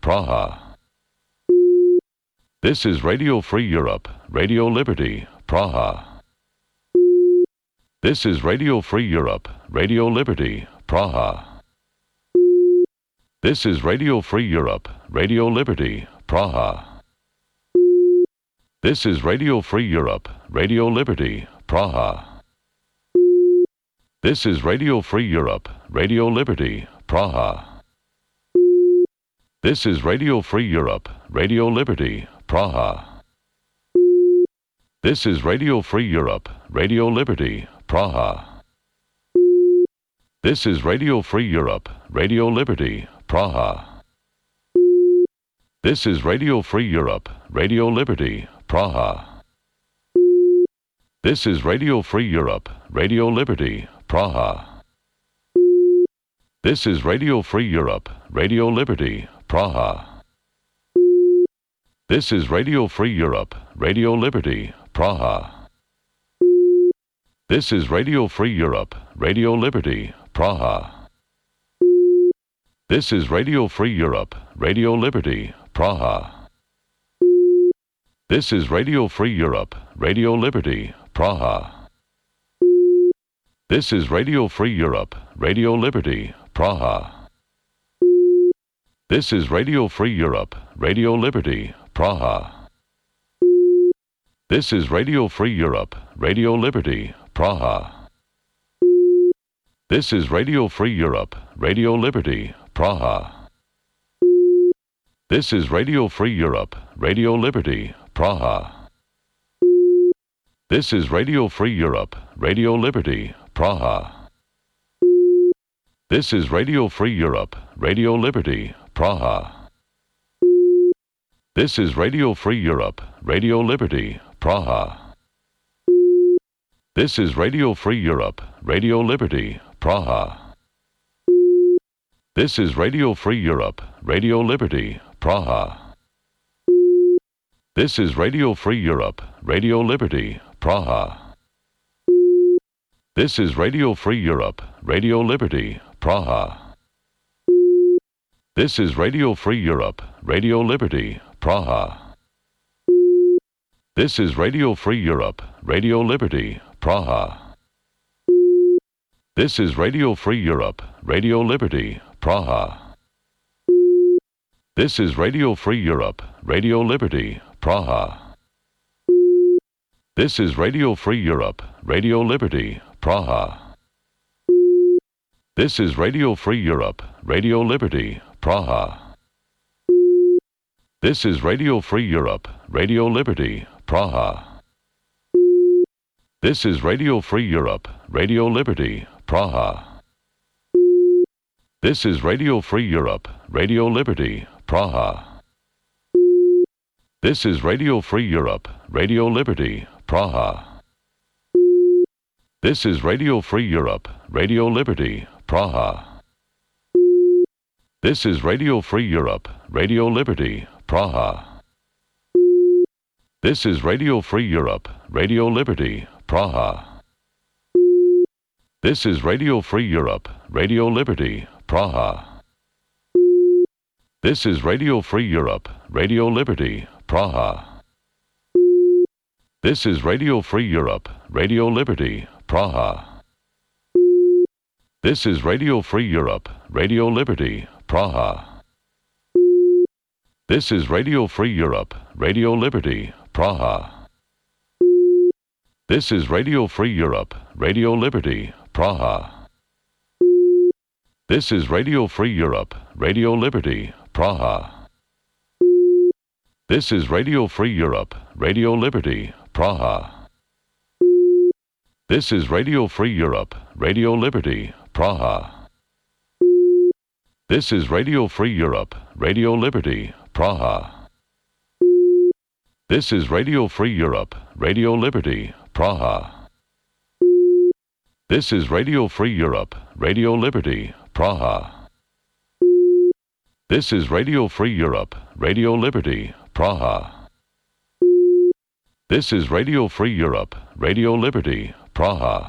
Praha. This is Radio Free Europe, Radio Liberty, Praha. This is Radio Free Europe, Radio Liberty, Praha. This is Radio Free Europe, Radio Liberty, Praha. This is Radio Free Europe, Radio Liberty, Praha. This is Radio Free Europe, Radio Liberty, Praha. This is Radio Free Europe, Radio Liberty, Praha. This is Radio Free Europe, Radio Liberty, Praha. This is Radio Free Europe, Radio Liberty, Praha. This is Radio Free Europe, Radio Liberty, Praha. This is Radio Free Europe, Radio Liberty, Praha. This is Radio Free Europe, Radio Liberty, Praha. This is Radio Free Europe, Radio Liberty, Praha. This is Radio Free Europe, Radio Liberty, Praha. This is Radio Free Europe, Radio Liberty, Praha. This is Radio Free Europe, Radio Liberty, Praha. This is Radio Free Europe, Radio Liberty, Praha. This is Radio Free Europe, Radio Liberty, Praha. This is Radio Free Europe, Radio Liberty, Praha. This is Radio Free Europe, Radio Liberty, Praha. This is Radio Free Europe, Radio Liberty, Praha. This is Radio Free Europe, Radio Liberty, Praha. This is Radio Free Europe, Radio Liberty, Praha. This is Radio Free Europe, Radio Liberty, Praha. This is Radio Free Europe, Radio Liberty, Praha. This is Radio Free Europe, Radio Liberty, Praha. This is Radio Free Europe, Radio Liberty, Praha. This is Radio Free Europe, Radio Liberty, Praha. This is Radio Free Europe, Radio Liberty, Praha. This is Radio Free Europe, Radio Liberty, Praha. This is Radio Free Europe, Radio Liberty, Praha. This is Radio Free Europe, Radio Liberty, Praha. This is Radio Free Europe, Radio Liberty, Praha. This is Radio Free Europe, Radio Liberty, Praha. This is Radio Free Europe, Radio Liberty, Praha. This is Radio Free Europe, Radio Liberty, Praha. This is Radio Free Europe, Radio Liberty, Praha. This is Radio Free Europe, Radio Liberty, Praha. This is Radio Free Europe, Radio Liberty, Praha. This is Radio Free Europe, Radio Liberty, Praha. This is Radio Free Europe, Radio Liberty, Praha. This is Radio Free Europe, Radio Liberty, Praha. This is Radio Free Europe, Radio Liberty, Praha. This is Radio Free Europe, Radio Liberty, Praha. This is Radio Free Europe, Radio Liberty, Praha. This is Radio Free Europe, Radio Liberty, Praha. This is Radio Free Europe, Radio Liberty, Praha. This is Radio Free Europe, Radio Liberty, Praha. This is Radio Free Europe, Radio Liberty, Praha. This is Radio Free Europe, Radio Liberty, Praha. This is Radio Free Europe, Radio Liberty, Praha. This is Radio Free Europe, Radio Liberty, Praha. This is Radio Free Europe, Radio Liberty, Praha. This is Radio Free Europe, Radio Liberty, Praha. This is Radio Free Europe, Radio Liberty, Praha.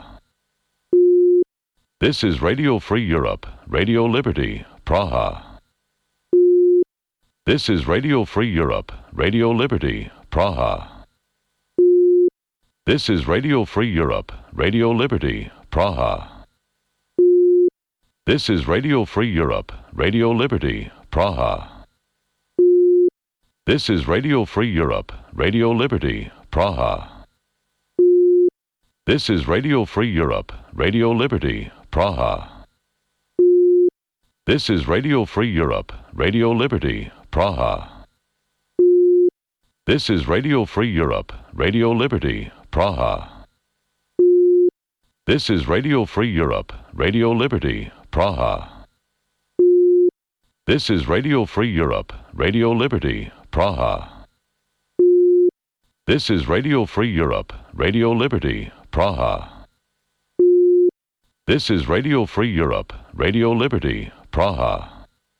This is Radio Free Europe, Radio Liberty, Praha. This is Radio Free Europe, Radio Liberty, Praha. This is Radio Free Europe, Radio Liberty, Praha. This is Radio Free Europe, Radio Liberty, Praha. This is Radio Free Europe, Radio Liberty, Praha. This is Radio Free Europe, Radio Liberty, Praha. This is Radio Free Europe, Radio Liberty, Praha. This is Radio Free Europe, Radio Liberty, Praha. This is Radio Free Europe, Radio Liberty, Praha. This is Radio Free Europe, Radio Liberty, Praha. This is Radio Free Europe, Radio Liberty, Praha. This is Radio Free Europe, Radio Liberty, Praha.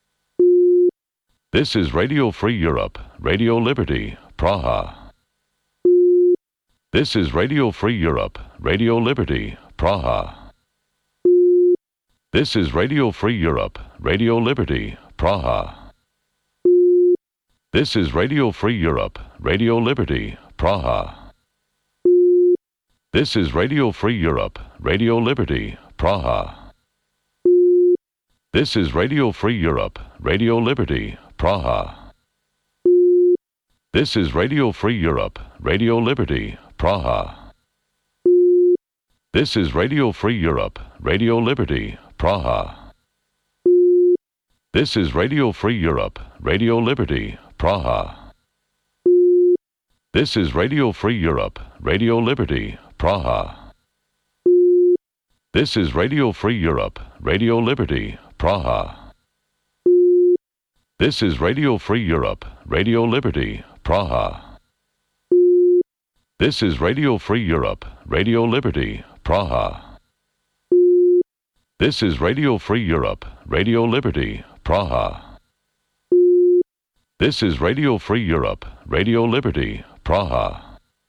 This is Radio Free Europe, Radio Liberty, Praha. This is Radio Free Europe, Radio Liberty, Praha. This is Radio Free Europe, Radio Liberty, Praha. This is Radio Free Europe, Radio Liberty, Praha. This is Radio Free Europe, Radio Liberty, Praha. This is Radio Free Europe, Radio Liberty, Praha. This is Radio Free Europe, Radio Liberty, Praha. This is Radio Free Europe, Radio Liberty, Praha. This is Radio Free Europe, Radio Liberty, Praha. This is Radio Free Europe, Radio Liberty, Praha. This is Radio Free Europe, Radio Liberty, Praha. This is Radio Free Europe, Radio Liberty, Praha. This is Radio Free Europe, Radio Liberty, Praha. This is Radio Free Europe, Radio Liberty, Praha. This is Radio Free Europe, Radio Liberty, Praha.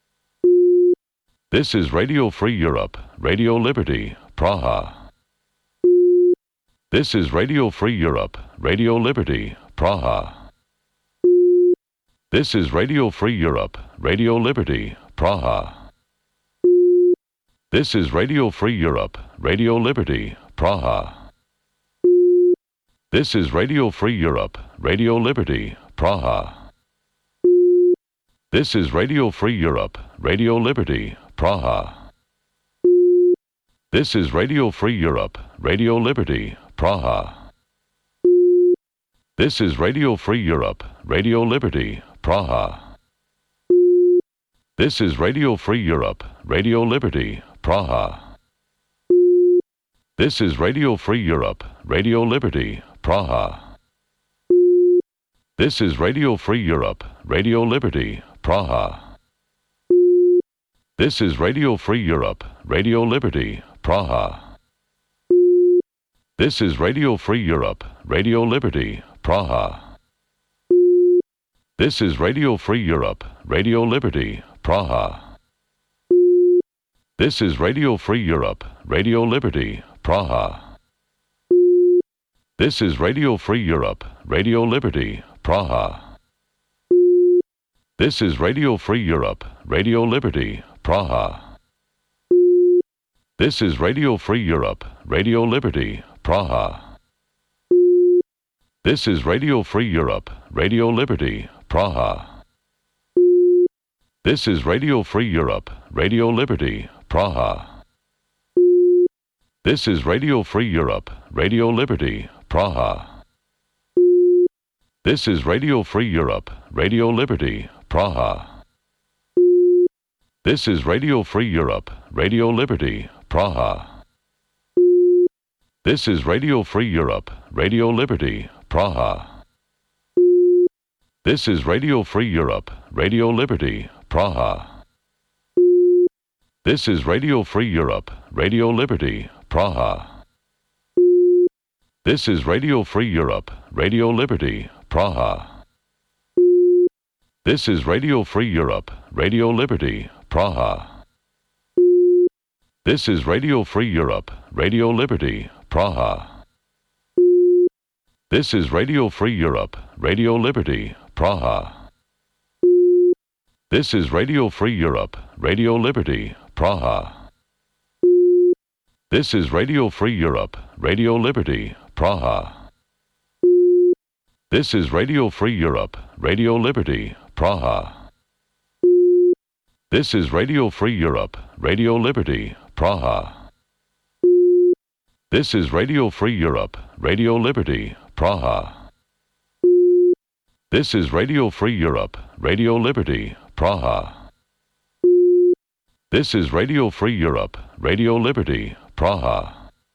This is Radio Free Europe, Radio Liberty, Praha. This is Radio Free Europe, Radio Liberty, Praha. This is Radio Free Europe, Radio Liberty, Praha. This is Radio Free Europe, Radio Liberty, Praha. This is Radio Free Europe, Radio Liberty, Praha. This is Radio Free Europe, Radio Liberty, Praha. This is Radio Free Europe, Radio Liberty, Praha. This is Radio Free Europe, Radio Liberty, Praha. This is Radio Free Europe, Radio Liberty, Praha. This is Radio Free Europe, Radio Liberty, Praha. This is Radio Free Europe, Radio Liberty, Praha. This is Radio Free Europe, Radio Liberty, Praha. This is Radio Free Europe, Radio Liberty, Praha. This is Radio Free Europe, Radio Liberty, Praha. This is Radio Free Europe, Radio Liberty, Praha. This is Radio Free Europe, Radio Liberty, Praha. This is Radio Free Europe, Radio Liberty, Praha. This is Radio Free Europe, Radio Liberty, Praha. This is Radio Free Europe, Radio Liberty, Praha. This is Radio Free Europe, Radio Liberty, Praha. This is Radio Free Europe, Radio Liberty, Praha. This is Radio Free Europe, Radio Liberty, Praha. This is Radio Free Europe, Radio Liberty, Praha. This is Radio Free Europe, Radio Liberty, Praha. This is Radio Free Europe, Radio Liberty, Praha. This is Radio Free Europe, Radio Liberty, Praha. This is Radio Free Europe, Radio Liberty, Praha. This is Radio Free Europe, Radio Liberty, Praha. This is Radio Free Europe, Radio Liberty, Praha. This is Radio Free Europe, Radio Liberty, Praha. This is Radio Free Europe, Radio Liberty, Praha. This is Radio Free Europe, Radio Liberty, Praha. This is Radio Free Europe, Radio Liberty, Praha. This is Radio Free Europe, Radio Liberty, Praha. This is Radio Free Europe, Radio Liberty, Praha. This is Radio Free Europe, Radio Liberty, Praha. This is Radio Free Europe, Radio Liberty, Praha.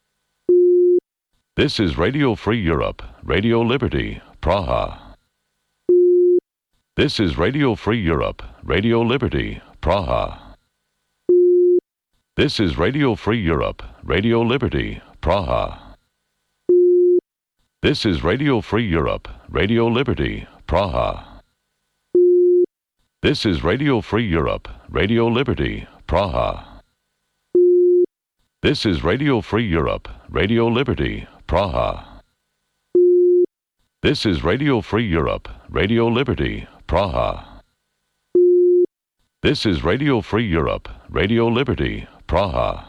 This is Radio Free Europe, Radio Liberty, Praha. This is Radio Free Europe, Radio Liberty, Praha. This is Radio Free Europe, Radio Liberty, Praha. This is Radio Free Europe, Radio Liberty, Praha. This is Radio Free Europe, Radio Liberty, Praha. This is Radio Free Europe, Radio Liberty, Praha. This is Radio Free Europe, Radio Liberty, Praha. This is Radio Free Europe, Radio Liberty, Praha.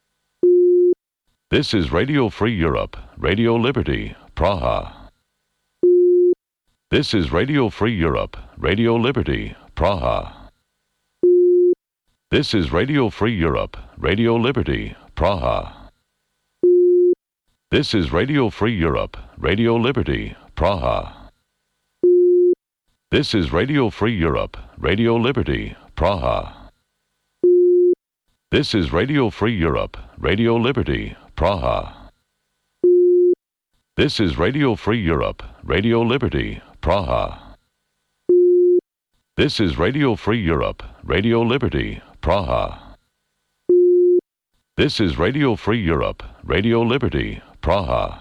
This is Radio Free Europe, Radio Liberty, Praha. This is Radio Free Europe, Radio Liberty, Praha. This is Radio Free Europe, Radio Liberty, Praha. This is Radio Free Europe, Radio Liberty, Praha. This is Radio Free Europe, Radio Liberty, Praha. This is Radio Free Europe, Radio Liberty, Praha. This is Radio Free Europe, Radio Liberty, Praha. This is Radio Free Europe, Radio Liberty, Praha. This is Radio Free Europe, Radio Liberty, Praha.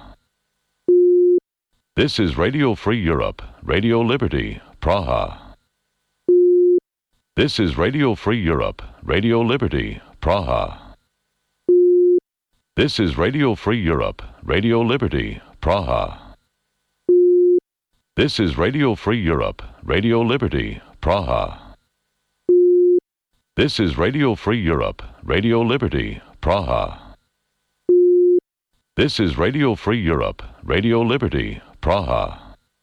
This is Radio Free Europe, Radio Liberty, Praha. This is Radio Free Europe, Radio Liberty, Praha. This is Radio Free Europe, Radio Liberty, Praha. This is Radio Free Europe, Radio Liberty, Praha. This is Radio Free Europe, Radio Liberty, Praha. This is Radio Free Europe, Radio Liberty, Praha.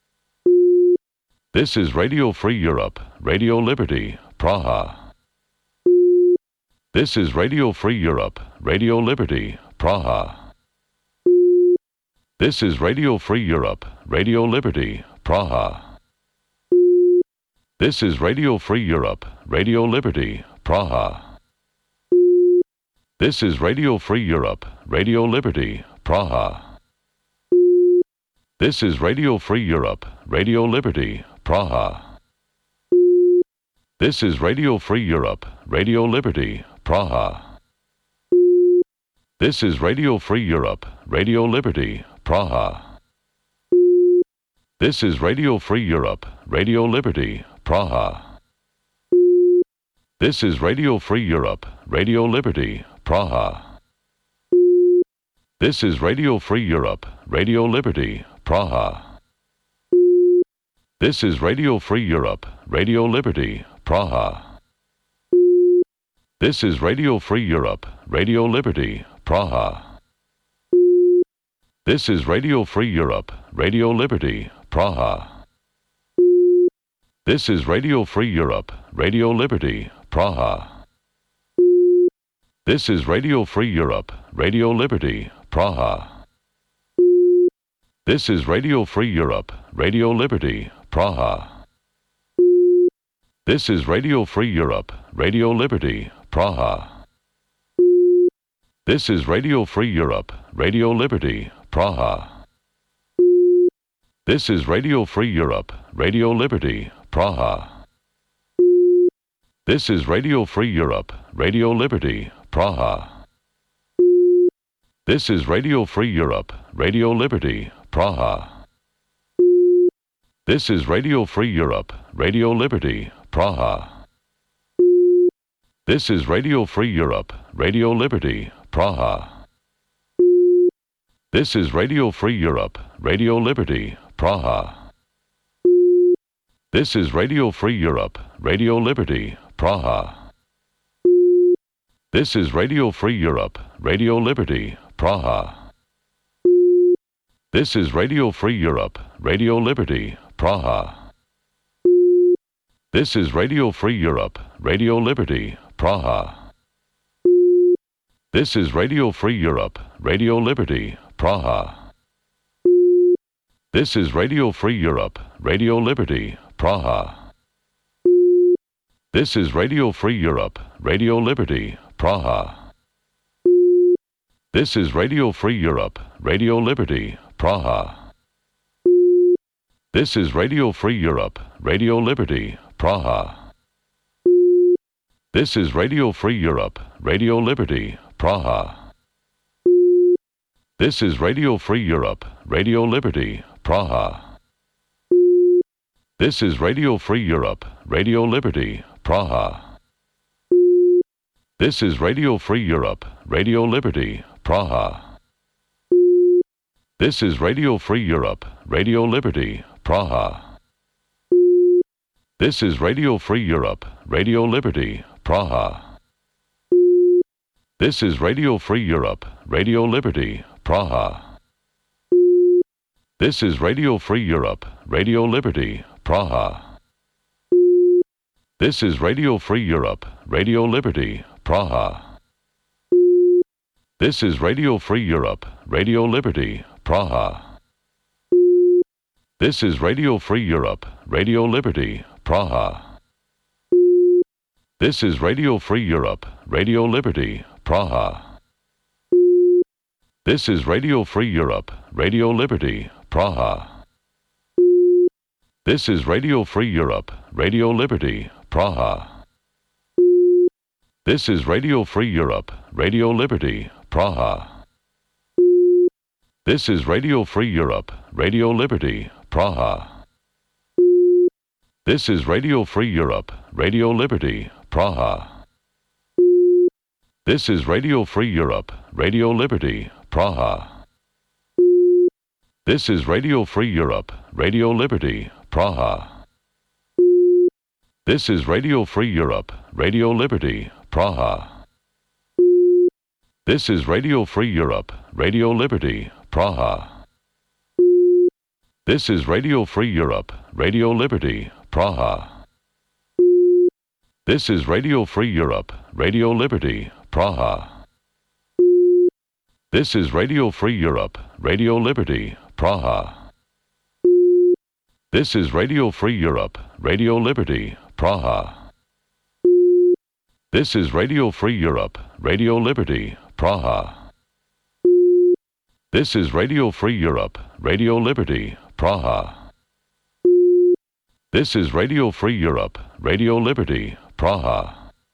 This is Radio Free Europe, Radio Liberty, Praha. This is Radio Free Europe, Radio Liberty, Praha. This is Radio Free Europe, Radio Liberty, Praha. This is Radio Free Europe, Radio Liberty, Praha. This is Radio Free Europe, Radio Liberty, Praha. This is Radio Free Europe, Radio Liberty, Praha. This is Radio Free Europe, Radio Liberty, Praha. This is Radio Free Europe, Radio Liberty, Praha. This is Radio Free Europe, Radio Liberty, Praha. This is Radio Free Europe, Radio Liberty, Praha. This is Radio Free Europe, Radio Liberty, Praha. This is Radio Free Europe, Radio Liberty, Praha. This is Radio Free Europe, Radio Liberty, Praha. This is Radio Free Europe, Radio Liberty, Praha. This is Radio Free Europe, Radio Liberty, Praha. This is Radio Free Europe, Radio Liberty, Praha. This is Radio Free Europe, Radio Liberty, Praha. This is Radio Free Europe, Radio Liberty, Praha. This is Radio Free Europe, Radio Liberty, Praha. This is Radio Free Europe, Radio Liberty, Praha. This is Radio Free Europe, Radio Liberty, Praha. This is Radio Free Europe, Radio Liberty, Praha. This is Radio Free Europe, Radio Liberty, Praha. This is Radio Free Europe, Radio Liberty, Praha. This is Radio Free Europe, Radio Liberty, Praha. This is Radio Free Europe, Radio Liberty, Praha. This is Radio Free Europe, Radio Liberty, Praha. This is Radio Free Europe, Radio Liberty, Praha. This is Radio Free Europe, Radio Liberty, Praha. This is Radio Free Europe, Radio Liberty, Praha. This is Radio Free Europe, Radio Liberty, Praha. This is Radio Free Europe, Radio Liberty, Praha. This is Radio Free Europe, Radio Liberty, Praha. This is Radio Free Europe, Radio Liberty, Praha. This is Radio Free Europe, Radio Liberty, Praha. This is Radio Free Europe, Radio Liberty, Praha. This is Radio Free Europe, Radio Liberty, Praha. This is Radio Free Europe, Radio Liberty, Praha. This is Radio Free Europe, Radio Liberty, Praha. This is Radio Free Europe, Radio Liberty, Praha. This is Radio Free Europe, Radio Liberty, Praha. This is Radio Free Europe, Radio Liberty, Praha. This is Radio Free Europe, Radio Liberty, Praha. This is Radio Free Europe, Radio Liberty, Praha. This is Radio Free Europe, Radio Liberty, Praha. This is Radio Free Europe, Radio Liberty, Praha. This is Radio Free Europe, Radio Liberty, Praha. This is Radio Free Europe, Radio Liberty, Praha. This is Radio Free Europe, Radio Liberty, Praha. This is Radio Free Europe, Radio Liberty, Praha. This is Radio Free Europe, Radio Liberty, Praha. This is Radio Free Europe, Radio Liberty, Praha. This is Radio Free Europe, Radio Liberty, Praha. This is Radio Free Europe, Radio Liberty, Praha. This is Radio Free Europe, Radio Liberty, Praha. This is Radio Free Europe, Radio Liberty, Praha. This is Radio Free Europe, Radio Liberty, Praha. This is Radio Free Europe, Radio Liberty, Praha. This is Radio Free Europe, Radio Liberty, Praha. This is Radio Free Europe, Radio Liberty, Praha. This is Radio Free Europe, Radio Liberty, Praha. This is Radio Free Europe, Radio Liberty, Praha.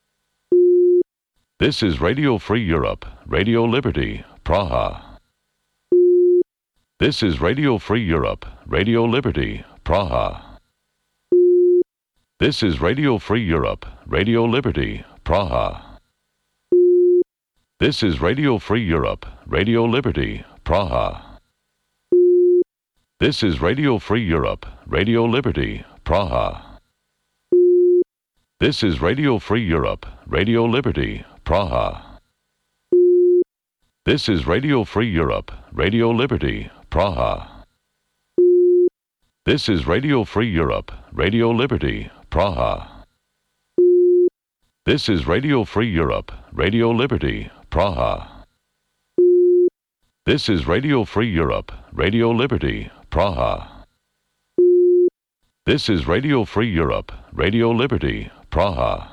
This is Radio Free Europe, Radio Liberty, Praha. This is Radio Free Europe, Radio Liberty, Praha. This is Radio Free Europe, Radio Liberty, Praha. This is Radio Free Europe, Radio Liberty, Praha. This is Radio Free Europe, Radio Liberty, Praha. This is Radio Free Europe, Radio Liberty, Praha. This is Radio Free Europe, Radio Liberty, Praha. This is Radio Free Europe, Radio Liberty, Praha. This is Radio Free Europe, Radio Liberty, Praha. This is Radio Free Europe, Radio Liberty, Praha. This is Radio Free Europe, Radio Liberty, Praha.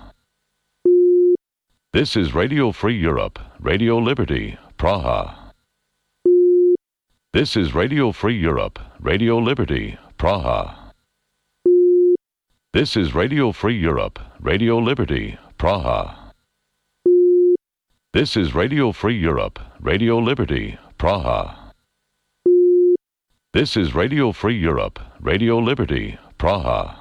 This is Radio Free Europe, Radio Liberty, Praha. This is Radio Free Europe, Radio Liberty, Praha. This is Radio Free Europe, Radio Liberty, Praha. This is Radio Free Europe, Radio Liberty, Praha. This is Radio Free Europe, Radio Liberty, Praha.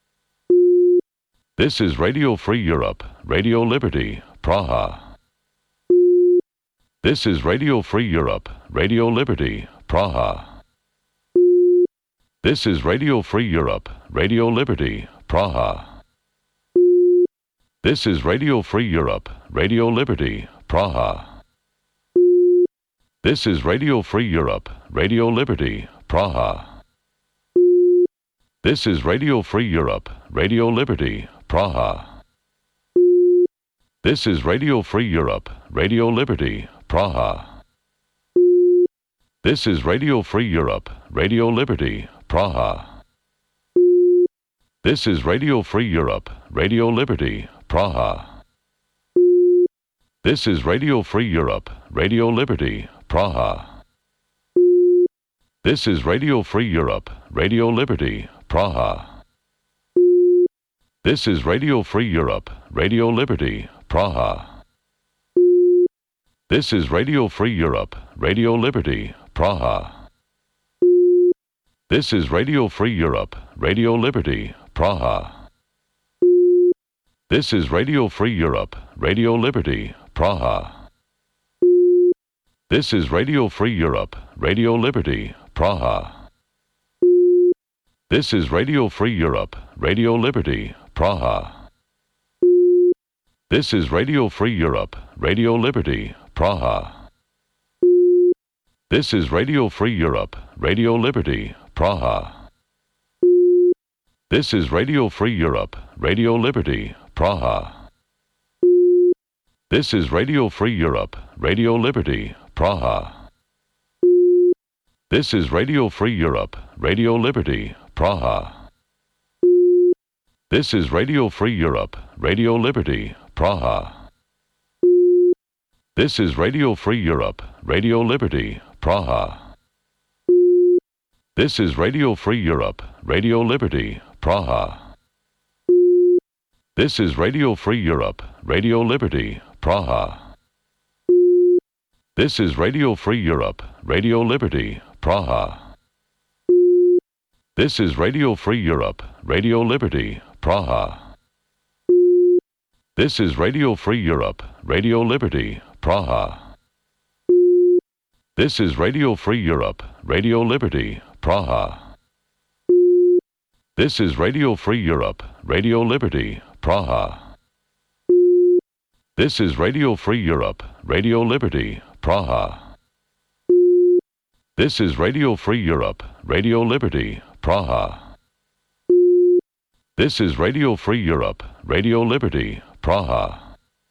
This is Radio Free Europe, Radio Liberty, Praha. This is Radio Free Europe, Radio Liberty, Praha. This is Radio Free Europe, Radio Liberty, Praha. This is Radio Free Europe, Radio Liberty, Praha. This is Radio Free Europe, Radio Liberty, Praha. This is Radio Free Europe, Radio Liberty, Praha. This is Radio Free Europe, Radio Liberty, Praha. This is Radio Free Europe, Radio Liberty, Praha. This is Radio Free Europe, Radio Liberty, Praha. This is Radio Free Europe, Radio Liberty, Praha. This is Radio Free Europe, Radio Liberty, Praha. This is Radio Free Europe, Radio Liberty, Praha. This is Radio Free Europe, Radio Liberty, Praha. This is Radio Free Europe, Radio Liberty, Praha. This is Radio Free Europe, Radio Liberty, Praha. This is Radio Free Europe, Radio Liberty, Praha. This is Radio Free Europe, Radio Liberty, Praha. This is Radio Free Europe, Radio Liberty, Praha. This is Radio Free Europe, Radio Liberty, Praha. This is Radio Free Europe, Radio Liberty, Praha. This is Radio Free Europe, Radio Liberty, Praha. This is Radio Free Europe, Radio Liberty, Praha. This is Radio Free Europe, Radio Liberty, Praha. This is Radio Free Europe, Radio Liberty, Praha. This is Radio Free Europe, Radio Liberty, Praha. This is Radio Free Europe, Radio Liberty, Praha. This is Radio Free Europe, Radio Liberty, Praha. This is Radio Free Europe, Radio Liberty, Praha. This is Radio Free Europe, Radio Liberty, Praha. This is Radio Free Europe, Radio Liberty, Praha. This is Radio Free Europe, Radio Liberty, Praha. This is Radio Free Europe, Radio Liberty, Praha. This is Radio Free Europe, Radio Liberty, Praha. This is Radio Free Europe, Radio Liberty, Praha.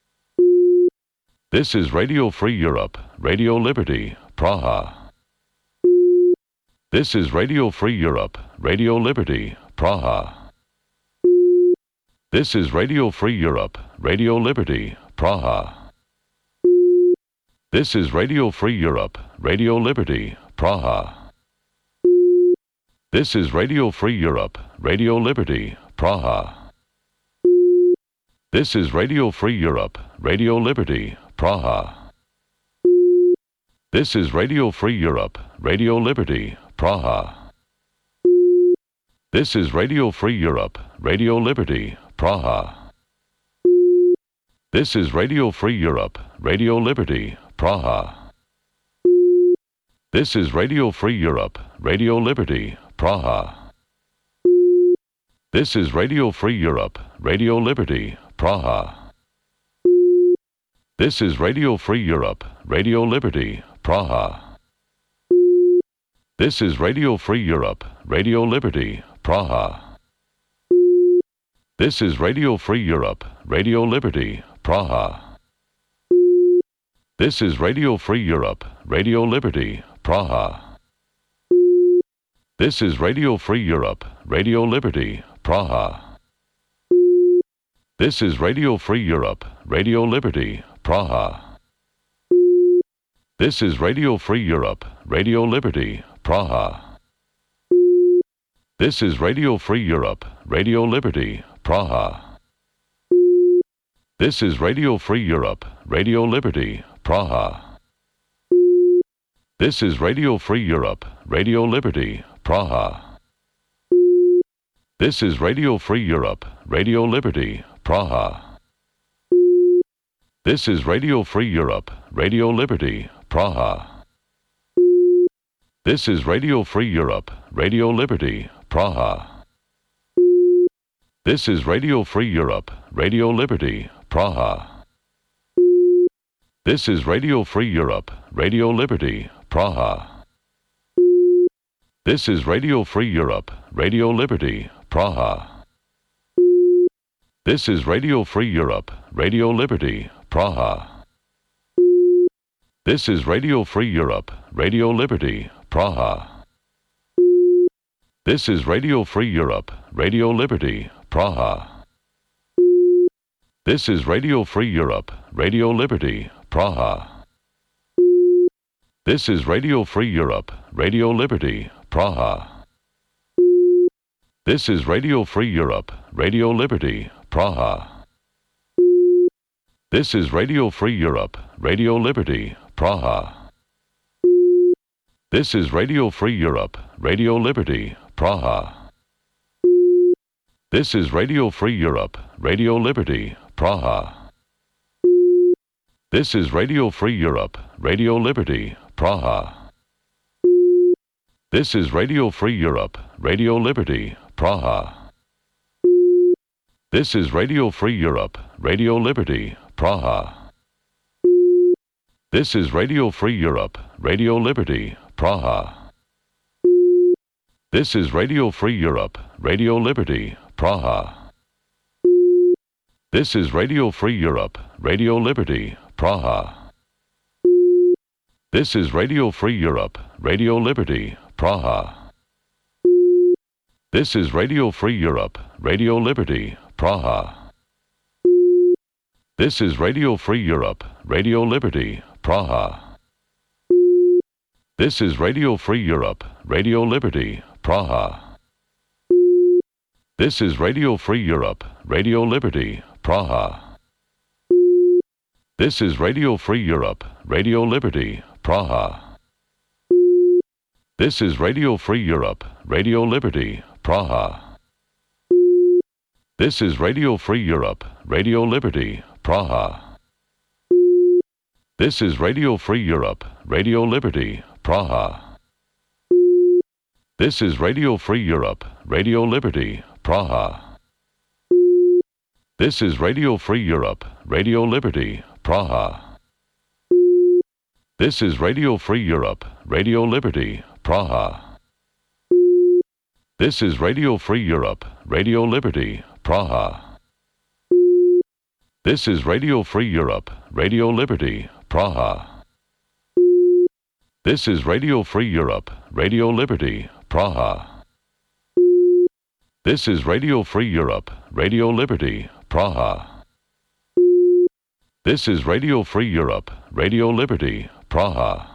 This is Radio Free Europe, Radio Liberty, Praha. This is Radio Free Europe, Radio Liberty, Praha. This is Radio Free Europe, Radio Liberty, Praha. This is Radio Free Europe, Radio Liberty, Praha. This is Radio Free Europe, Radio Liberty, Praha. This is Radio Free Europe, Radio Liberty, Praha. This is Radio Free Europe, Radio Liberty, Praha. This is Radio Free Europe, Radio Liberty, Praha. This is Radio Free Europe, Radio Liberty, Praha. This is Radio Free Europe, Radio Liberty, Praha. This is Radio Free Europe, Radio Liberty, Praha. This is Radio Free Europe, Radio Liberty, Praha. This is Radio Free Europe, Radio Liberty, Praha. This is Radio Free Europe, Radio Liberty, Praha. This is Radio Free Europe, Radio Liberty, Praha. This is Radio Free Europe, Radio Liberty, Praha. This is Radio Free Europe, Radio Liberty, Praha. This is Radio Free Europe, Radio Liberty, Praha. This is Radio Free Europe, Radio Liberty, Praha. This is Radio Free Europe, Radio Liberty, Praha. This is Radio Free Europe, Radio Liberty, Praha. This is Radio Free Europe, Radio Liberty, Praha. This is Radio Free Europe, Radio Liberty, Praha. This is Radio Free Europe, Radio Liberty, Praha. This is Radio Free Europe, Radio Liberty, Praha. This is Radio Free Europe, Radio Liberty, Praha. This is Radio Free Europe, Radio Liberty, Praha. This is Radio Free Europe, Radio Liberty, Praha. This is Radio Free Europe, Radio Liberty, Praha. This is Radio Free Europe, Radio Liberty, Praha. This is Radio Free Europe, Radio Liberty, Praha. This is Radio Free Europe, Radio Liberty, Praha. This is Radio Free Europe, Radio Liberty, Praha. This is Radio Free Europe, Radio Liberty, Praha. This is Radio Free Europe, Radio Liberty, Praha. This is Radio Free Europe, Radio Liberty, Praha. This is Radio Free Europe, Radio Liberty, Praha. This is Radio Free Europe, Radio Liberty, Praha. This is Radio Free Europe, Radio Liberty, Praha. This is Radio Free Europe, Radio Liberty, Praha. This is Radio Free Europe, Radio Liberty, Praha. This is Radio Free Europe, Radio Liberty, Praha. This is Radio Free Europe, Radio Liberty, Praha. This is Radio Free Europe, Radio Liberty, Praha. This is Radio Free Europe, Radio Liberty, Praha. This is Radio Free Europe, Radio Liberty, Praha. This is Radio Free Europe, Radio Liberty, Praha. This is Radio Free Europe, Radio Liberty, Praha. This is Radio Free Europe, Radio Liberty, Praha. This is Radio Free Europe, Radio Liberty, Praha. This is Radio Free Europe, Radio Liberty, Praha. This is Radio Free Europe, Radio Liberty, Praha. This is Radio Free Europe, Radio Liberty, Praha. This is Radio Free Europe, Radio Liberty, Praha. This is Radio Free Europe, Radio Liberty, Praha. This is Radio Free Europe, Radio Liberty, Praha. This is Radio Free Europe, Radio Liberty, Praha. This is Radio Free Europe, Radio Liberty, Praha. This is Radio Free Europe, Radio Liberty, Praha.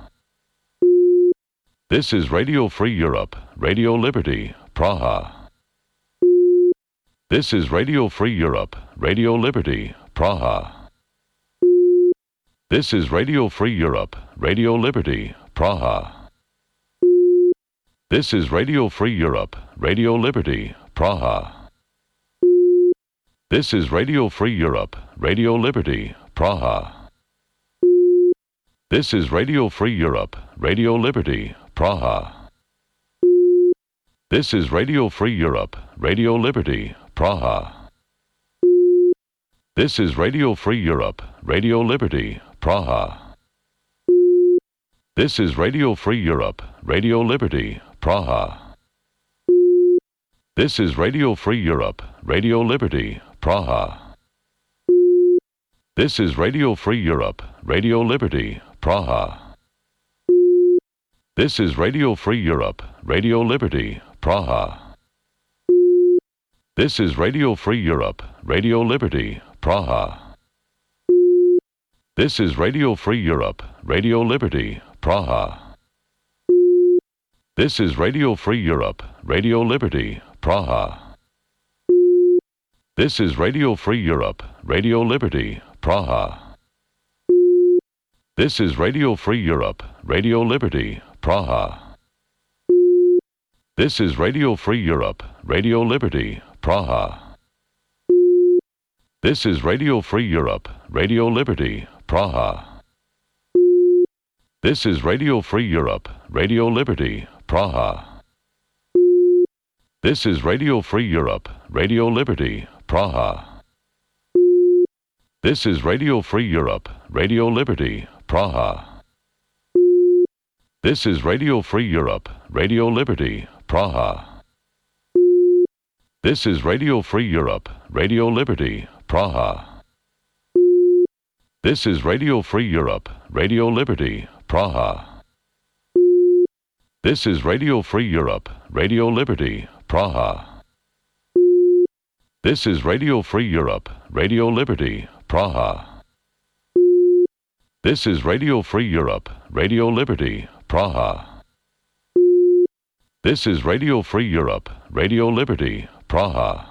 This is Radio Free Europe, Radio Liberty, Praha. This is Radio Free Europe, Radio Liberty, Praha. This is Radio Free Europe, Radio Liberty, Praha. This is Radio Free Europe, Radio Liberty, Praha. This is Radio Free Europe, Radio Liberty, Praha. This is Radio Free Europe, Radio Liberty, Praha. This is Radio Free Europe, Radio Liberty, Praha. This is Radio Free Europe, Radio Liberty, Praha. This is Radio Free Europe, Radio Liberty, Praha. This is Radio Free Europe, Radio Liberty, Praha. This is Radio Free Europe, Radio Liberty, Praha. This is Radio Free Europe, Radio Liberty, Praha. This is Radio Free Europe, Radio Liberty, Praha. This is Radio Free Europe, Radio Liberty, Praha. This is Radio Free Europe, Radio Liberty, Praha. This is Radio Free Europe, Radio Liberty, Praha. This is Radio Free Europe, Radio Liberty, Praha. This is Radio Free Europe, Radio Liberty, Praha. This is Radio Free Europe, Radio Liberty, Praha. This is Radio Free Europe, Radio Liberty, Praha. This is Radio Free Europe, Radio Liberty, Praha. This is Radio Free Europe, Radio Liberty, Praha. This is Radio Free Europe, Radio Liberty, Praha. This is Radio Free Europe, Radio Liberty, Praha. This is Radio Free Europe, Radio Liberty, Praha. This is Radio Free Europe, Radio Liberty, Praha. This is Radio Free Europe, Radio Liberty, Praha. This is Radio Free Europe, Radio Liberty, Praha. This is Radio Free Europe, Radio Liberty, Praha.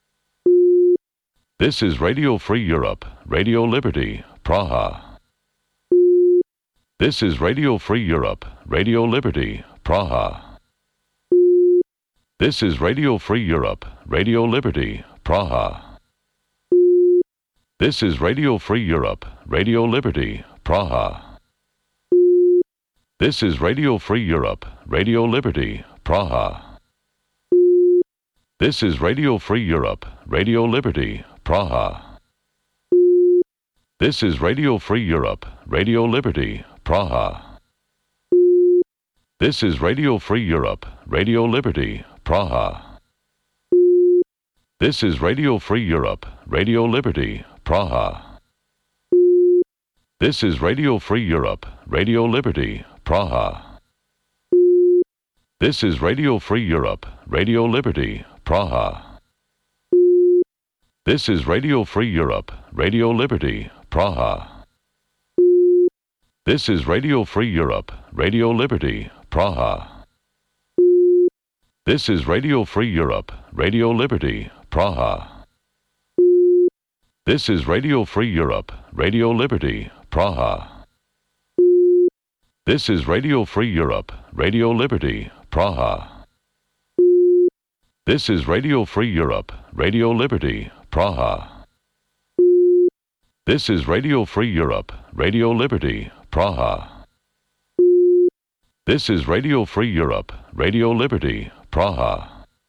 This is Radio Free Europe, Radio Liberty, Praha. This is Radio Free Europe, Radio Liberty, Praha. This is Radio Free Europe, Radio Liberty, Praha. This is Radio Free Europe, Radio Liberty, Praha. This is Radio Free Europe, Radio Liberty, Praha. This is Radio Free Europe, Radio Liberty, Praha. This is Radio Free Europe, Radio Liberty, Praha. This is Radio Free Europe, Radio Liberty, Praha. This is Radio Free Europe, Radio Liberty, Praha. This is Radio Free Europe, Radio Liberty, Praha. This is Radio Free Europe, Radio Liberty, Praha. This is Radio Free Europe, Radio Liberty, Praha. This is Radio Free Europe, Radio Liberty, Praha. This is Radio Free Europe, Radio Liberty, Praha. This is Radio Free Europe, Radio Liberty, Praha. This is Radio Free Europe, Radio Liberty, Praha. This is Radio Free Europe, Radio Liberty, Praha. This is Radio Free Europe, Radio Liberty, Praha. This is Radio Free Europe, Radio Liberty, Praha.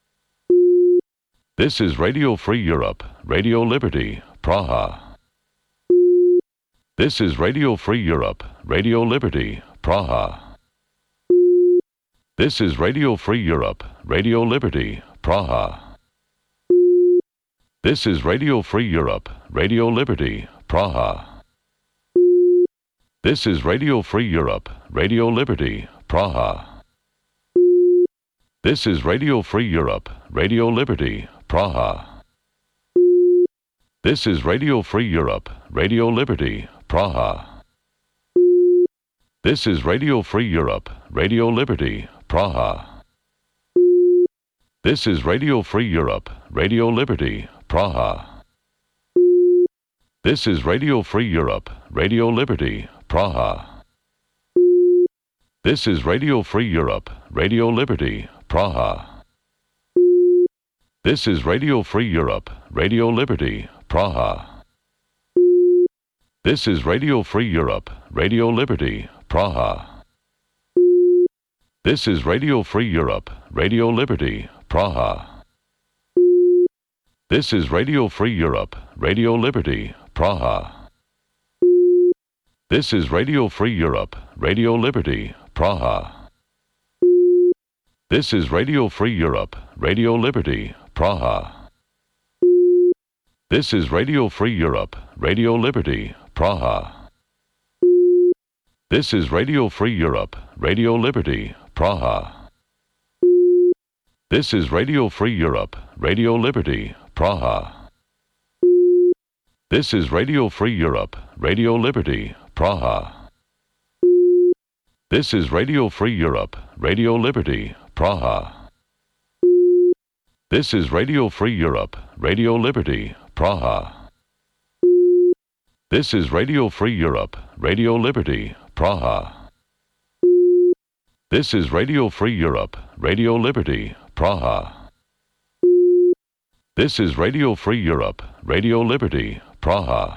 This is Radio Free Europe, Radio Liberty, Praha. This is Radio Free Europe, Radio Liberty, Praha. This is Radio Free Europe, Radio Liberty, Praha. This is Radio Free Europe, Radio Liberty, Praha. This is Radio Free Europe, Radio Liberty, Praha. This is Radio Free Europe, Radio Liberty, Praha. This is Radio Free Europe, Radio Liberty, Praha. This is Radio Free Europe, Radio Liberty, Praha. This is Radio Free Europe, Radio Liberty, Praha. This is Radio Free Europe, Radio Liberty, Praha. This is Radio Free Europe, Radio Liberty, Praha. This is Radio Free Europe, Radio Liberty, Praha. This is Radio Free Europe, Radio Liberty, Praha. This is Radio Free Europe, Radio Liberty, Praha. This is Radio Free Europe, Radio Liberty, Praha. This is Radio Free Europe, Radio Liberty, Praha. This is Radio Free Europe, Radio Liberty, Praha. This is Radio Free Europe, Radio Liberty, Praha. This is Radio Free Europe, Radio Liberty, Praha. This is Radio Free Europe, Radio Liberty, Praha. This is Radio Free Europe, Radio Liberty, Praha. This is Radio Free Europe, Radio Liberty, Praha. This is Radio Free Europe, Radio Liberty, Praha. This is Radio Free Europe, Radio Liberty, Praha. This is Radio Free Europe, Radio Liberty, Praha. This is Radio Free Europe, Radio Liberty, Praha.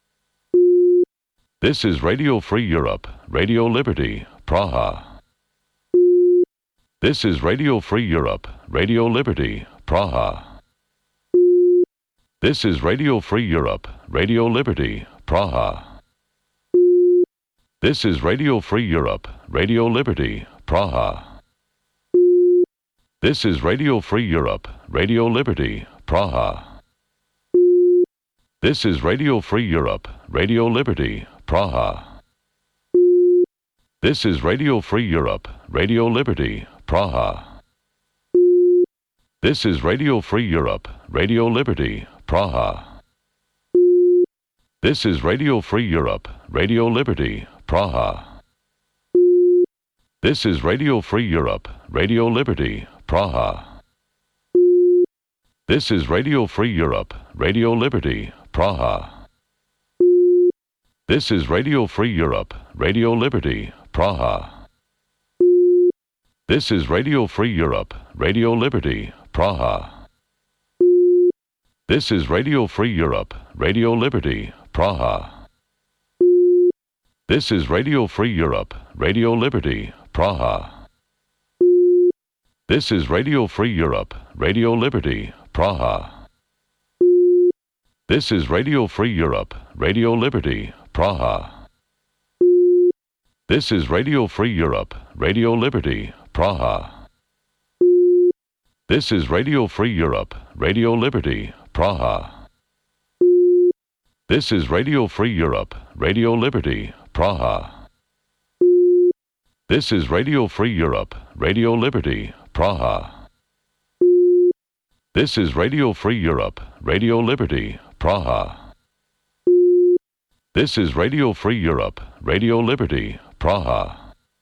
This is Radio Free Europe, Radio Liberty, Praha. This is Radio Free Europe, Radio Liberty, Praha. This is Radio Free Europe, Radio Liberty, Praha. This is Radio Free Europe, Radio Liberty, Praha. This is Radio Free Europe, Radio Liberty, Praha. This is Radio Free Europe, Radio Liberty, Praha. This is Radio Free Europe, Radio Liberty, Praha. This is Radio Free Europe, Radio Liberty, Praha. This is Radio Free Europe, Radio Liberty, Praha. This is Radio Free Europe, Radio Liberty, Praha. This is Radio Free Europe, Radio Liberty, Praha. This is Radio Free Europe, Radio Liberty, Praha. This is Radio Free Europe, Radio Liberty, Praha. This is Radio Free Europe, Radio Liberty, Praha. This is Radio Free Europe, Radio Liberty, Praha. This is Radio Free Europe, Radio Liberty, Praha. This is Radio Free Europe, Radio Liberty, Praha. This is Radio Free Europe, Radio Liberty, Praha. This is Radio Free Europe, Radio Liberty, Praha. This is Radio Free Europe, Radio Liberty, Praha. This is Radio Free Europe, Radio Liberty, Praha. This is Radio Free Europe, Radio Liberty, Praha. This is Radio Free Europe, Radio Liberty, Praha.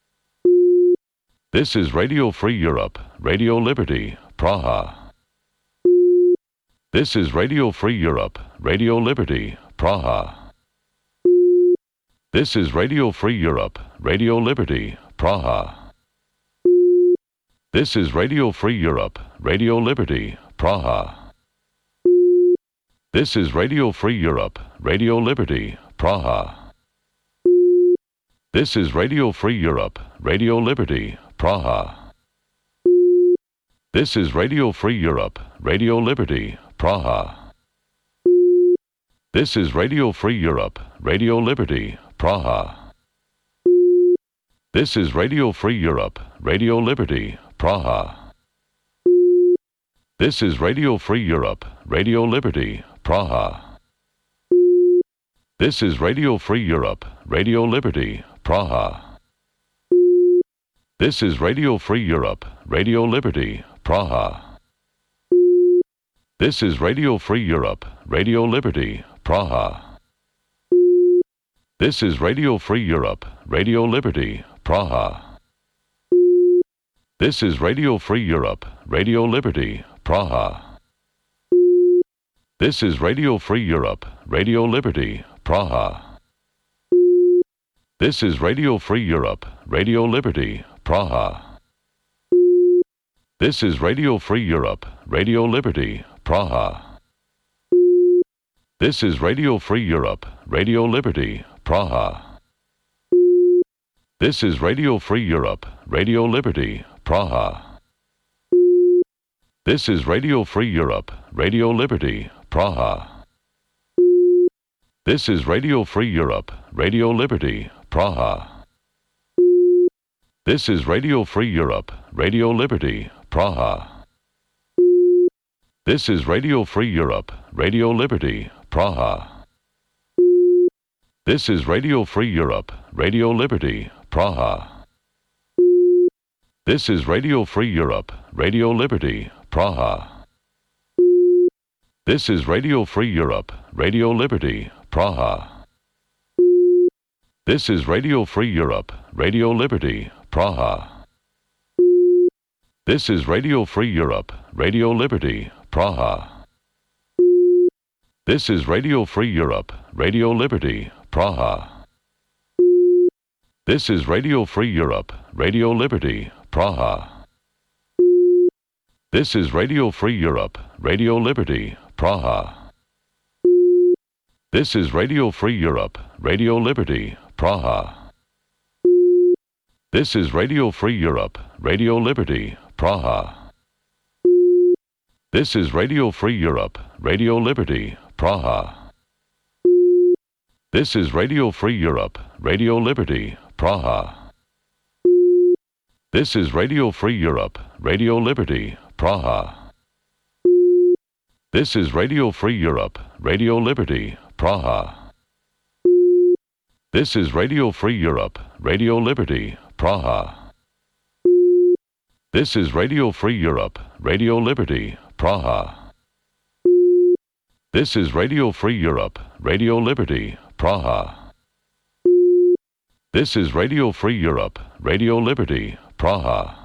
This is Radio Free Europe, Radio Liberty, Praha. This is Radio Free Europe, Radio Liberty, Praha. This is Radio Free Europe, Radio Liberty, Praha. This is Radio Free Europe, Radio Liberty, Praha. This is Radio Free Europe, Radio Liberty, Praha. This is Radio Free Europe, Radio Liberty, Praha. This is Radio Free Europe, Radio Liberty, Praha. This is Radio Free Europe, Radio Liberty, Praha. This is Radio Free Europe, Radio Liberty, Praha. This is Radio Free Europe, Radio Liberty, Praha. This is Radio Free Europe, Radio Liberty, Praha. This is Radio Free Europe, Radio Liberty, Praha. This is Radio Free Europe, Radio Liberty, Praha. This is Radio Free Europe, Radio Liberty, Praha. This is Radio Free Europe, Radio Liberty, Praha. This is Radio Free Europe, Radio Liberty, Praha. This is Radio Free Europe, Radio Liberty, Praha. This is Radio Free Europe, Radio Liberty, Praha. This is Radio Free Europe, Radio Liberty, Praha. This is Radio Free Europe, Radio Liberty, Praha. This is Radio Free Europe, Radio Liberty, Praha. This is Radio Free Europe, Radio Liberty, Praha. This is Radio Free Europe, Radio Liberty, Praha. This is Radio Free Europe, Radio Liberty, Praha. This is Radio Free Europe, Radio Liberty, Praha. This is Radio Free Europe, Radio Liberty, Praha. This is Radio Free Europe, Radio Liberty, Praha. This is Radio Free Europe, Radio Liberty, Praha. This is Radio Free Europe, Radio Liberty, Praha. This is Radio Free Europe, Radio Liberty, Praha. This is Radio Free Europe, Radio Liberty, Praha. This is Radio Free Europe, Radio Liberty, Praha. This is Radio Free Europe, Radio Liberty, Praha. This is Radio Free Europe, Radio Liberty, Praha. This is Radio Free Europe, Radio Liberty, Praha. This is Radio Free Europe, Radio Liberty, Praha. This is Radio Free Europe, Radio Liberty, Praha. This is Radio Free Europe, Radio Liberty, Praha. This is Radio Free Europe, Radio Liberty, Praha. This is Radio Free Europe, Radio Liberty, Praha. This is Radio Free Europe, Radio Liberty, Praha. This is Radio Free Europe, Radio Liberty, Praha.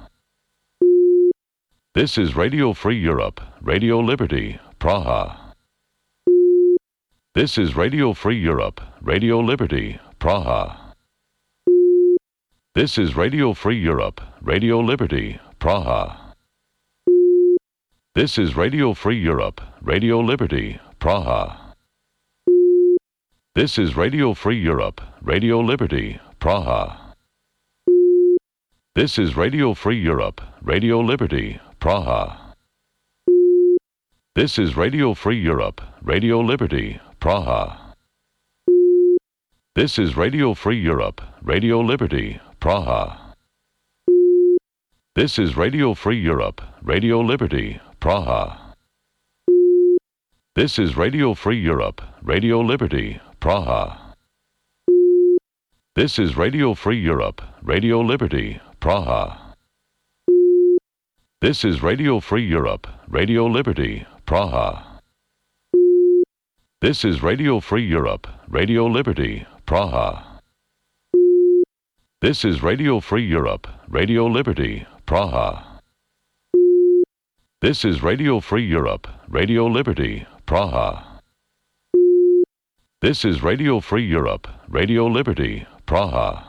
This is Radio Free Europe, Radio Liberty, Praha. This is Radio Free Europe, Radio Liberty, Praha. This is Radio Free Europe, Radio Liberty, Praha. This is Radio Free Europe, Radio Liberty, Praha. This is Radio Free Europe, Radio Liberty, Praha. This is Radio Free Europe, Radio Liberty, Praha. This is Radio Free Europe, Radio Liberty, Praha. This is Radio Free Europe, Radio Liberty, Praha. This is Radio Free Europe, Radio Liberty, Praha. This is Radio Free Europe, Radio Liberty, Praha. This is Radio Free Europe, Radio Liberty, Praha. This is Radio Free Europe, Radio Liberty, Praha. This is Radio Free Europe, Radio Liberty, Praha. This is Radio Free Europe, Radio Liberty, Praha. This is Radio Free Europe, Radio Liberty, Praha. This is Radio Free Europe, Radio Liberty, Praha.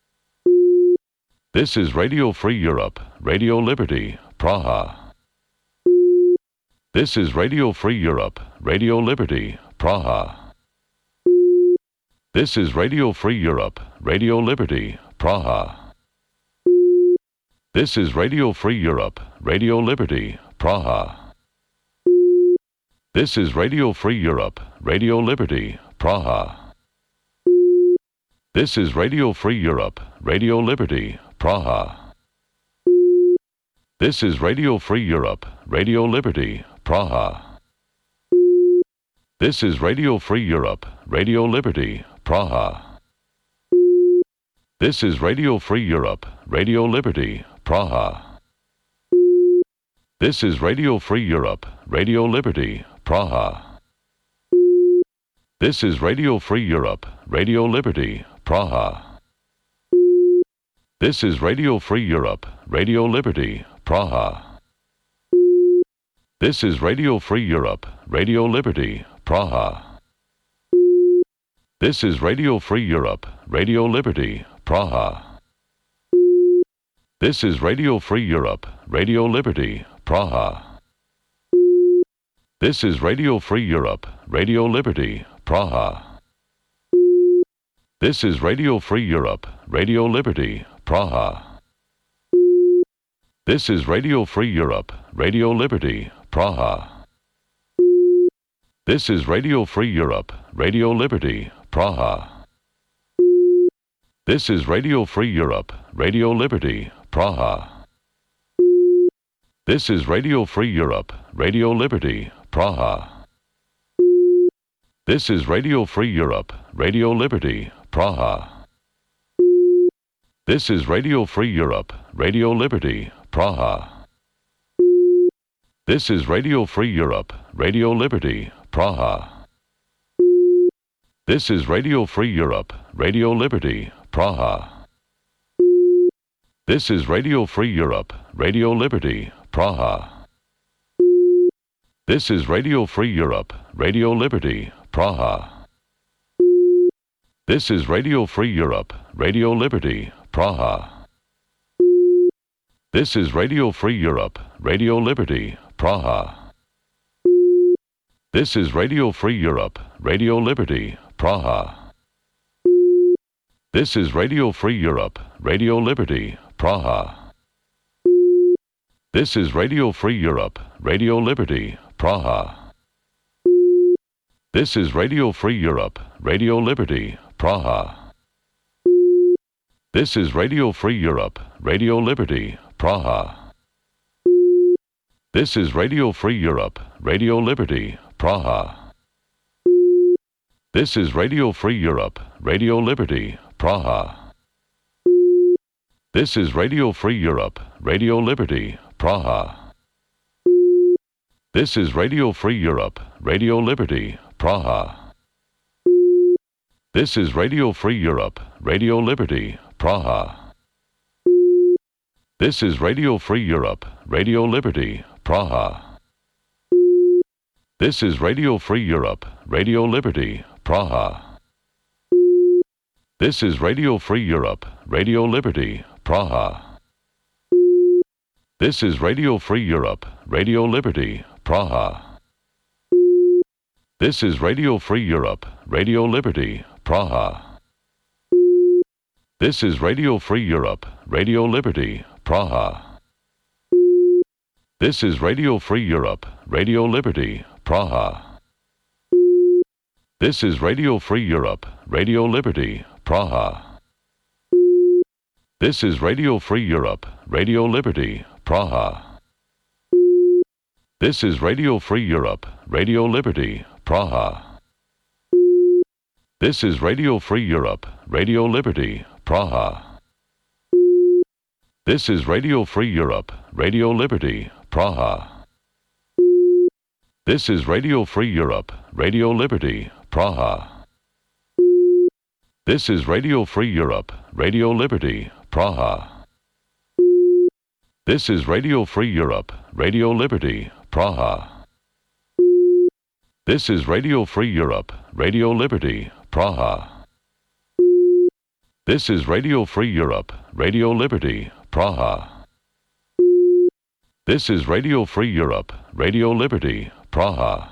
This is Radio Free Europe, Radio Liberty, Praha. This is Radio Free Europe, Radio Liberty, Praha. This is Radio Free Europe, Radio Liberty, Praha. This is Radio Free Europe, Radio Liberty, Praha. This is Radio Free Europe, Radio Liberty, Praha. This is Radio Free Europe, Radio Liberty, Praha. This is Radio Free Europe, Radio Liberty, Praha. This is Radio Free Europe, Radio Liberty, Praha. This is Radio Free Europe, Radio Liberty, Praha. This is Radio Free Europe, Radio Liberty, Praha. This is Radio Free Europe, Radio Liberty, Praha. This is Radio Free Europe, Radio Liberty, Praha. This is Radio Free Europe, Radio Liberty, Praha. This is Radio Free Europe, Radio Liberty, Praha. This is Radio Free Europe, Radio Liberty, Praha. This is Radio Free Europe, Radio Liberty, Praha. This is Radio Free Europe, Radio Liberty, Praha. This is Radio Free Europe, Radio Liberty, Praha. This is Radio Free Europe, Radio Liberty, Praha. This is Radio Free Europe, Radio Liberty, Praha. This is Radio Free Europe, Radio Liberty, Praha. This is Radio Free Europe, Radio Liberty, Praha. This is Radio Free Europe, Radio Liberty, Praha. This is Radio Free Europe, Radio Liberty, Praha. This is Radio Free Europe, Radio Liberty, Praha. This is Radio Free Europe, Radio Liberty, Praha. This is Radio Free Europe, Radio Liberty, Praha. This is Radio Free Europe, Radio Liberty, Praha. This is Radio Free Europe, Radio Liberty, Praha. This is Radio Free Europe, Radio Liberty, Praha. This is Radio Free Europe, Radio Liberty, Praha. This is Radio Free Europe, Radio Liberty, Praha. This is Radio Free Europe, Radio Liberty, Praha. This is Radio Free Europe, Radio Liberty, Praha. This is Radio Free Europe, Radio Liberty, Praha. This is Radio Free Europe, Radio Liberty, Praha. This is Radio Free Europe, Radio Liberty, Praha. This is Radio Free Europe, Radio Liberty, Praha. This is Radio Free Europe, Radio Liberty, Praha. This is Radio Free Europe, Radio Liberty, Praha. This is Radio Free Europe, Radio Liberty, Praha. This is Radio Free Europe, Radio Liberty, Praha. This is Radio Free Europe, Radio Liberty, Praha. This is Radio Free Europe, Radio Liberty, Praha. This is Radio Free Europe, Radio Liberty, Praha. This is Radio Free Europe, Radio Liberty, Praha. This is Radio Free Europe, Radio Liberty, Praha. This is Radio Free Europe, Radio Liberty, Praha. This is Radio Free Europe, Radio Liberty, Praha. This is Radio Free Europe, Radio Liberty, Praha. This is Radio Free Europe, Radio Liberty, Praha. This is Radio Free Europe, Radio Liberty, Praha. This is Radio Free Europe, Radio Liberty, Praha. This is Radio Free Europe, Radio Liberty, Praha. This is Radio Free Europe, Radio Liberty, Praha. This is Radio Free Europe, Radio Liberty, Praha. This is Radio Free Europe, Radio Liberty, Praha.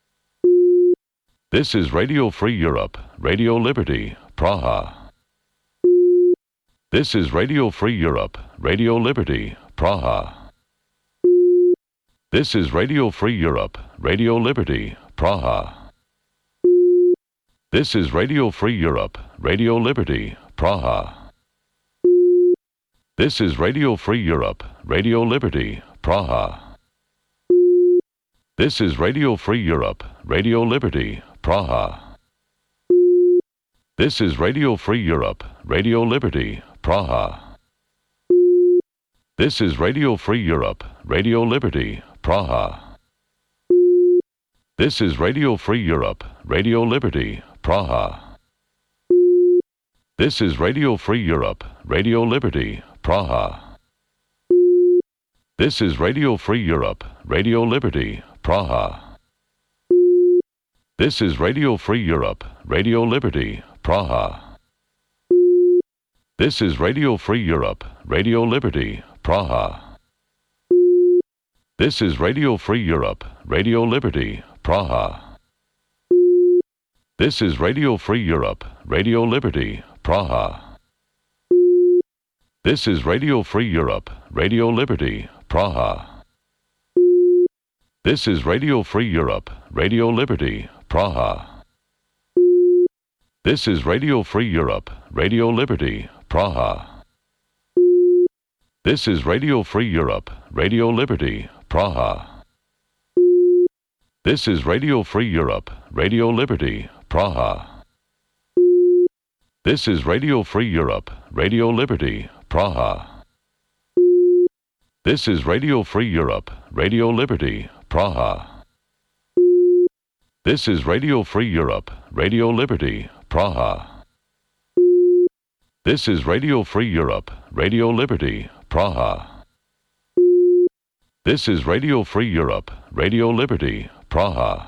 This is Radio Free Europe, Radio Liberty, Praha. This is Radio Free Europe, Radio Liberty, Praha. This is Radio Free Europe, Radio Liberty, Praha. This is Radio Free Europe, Radio Liberty, Praha. This is Radio Free Europe, Radio Liberty, Praha. This is Radio Free Europe, Radio Liberty, Praha. This is Radio Free Europe, Radio Liberty, Praha. This is Radio Free Europe, Radio Liberty, Praha. This is Radio Free Europe, Radio Liberty, Praha. This is Radio Free Europe, Radio Liberty, Praha. This is Radio Free Europe, Radio Liberty, Praha. This is Radio Free Europe, Radio Liberty, Praha. This is Radio Free Europe, Radio Liberty, Praha. This is Radio Free Europe, Radio Liberty, Praha. This is Radio Free Europe, Radio Liberty, Praha. This is Radio Free Europe, Radio Liberty, Praha. This is Radio Free Europe, Radio Liberty, Praha. This is Radio Free Europe, Radio Liberty, Praha. This is Radio Free Europe, Radio Liberty, Praha. This is Radio Free Europe, Radio Liberty, Praha. This is Radio Free Europe, Radio Liberty, Praha. This is Radio Free Europe, Radio Liberty, Praha. This is Radio Free Europe, Radio Liberty, Praha. This is Radio Free Europe, Radio Liberty, Praha. This is Radio Free Europe, Radio Liberty, Praha.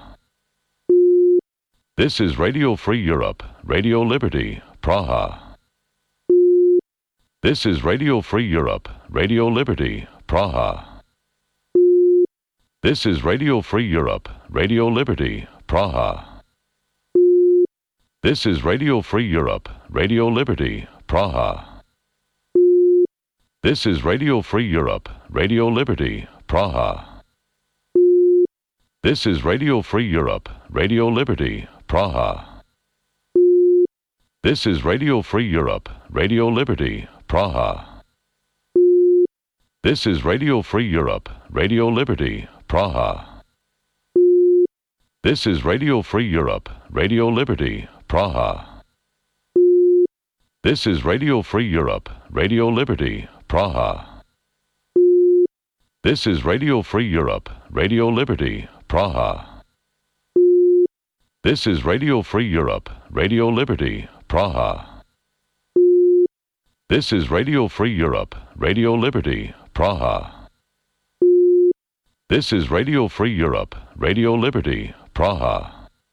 This is Radio Free Europe, Radio Liberty, Praha. This is Radio Free Europe, Radio Liberty, Praha. This is Radio Free Europe, Radio Liberty, Praha. This is Radio Free Europe, Radio Liberty, Praha. This is Radio Free Europe, Radio Liberty, Praha. This is Radio Free Europe, Radio Liberty, Praha. This is Radio Free Europe, Radio Liberty, Praha. This is Radio Free Europe, Radio Liberty, Praha. This is Radio Free Europe, Radio Liberty, Praha. This is Radio Free Europe, Radio Liberty, Praha. This is Radio Free Europe, Radio Liberty, Praha. This is Radio Free Europe, Radio Liberty, Praha. This is Radio Free Europe, Radio Liberty, Praha. This is Radio Free Europe, Radio Liberty, Praha.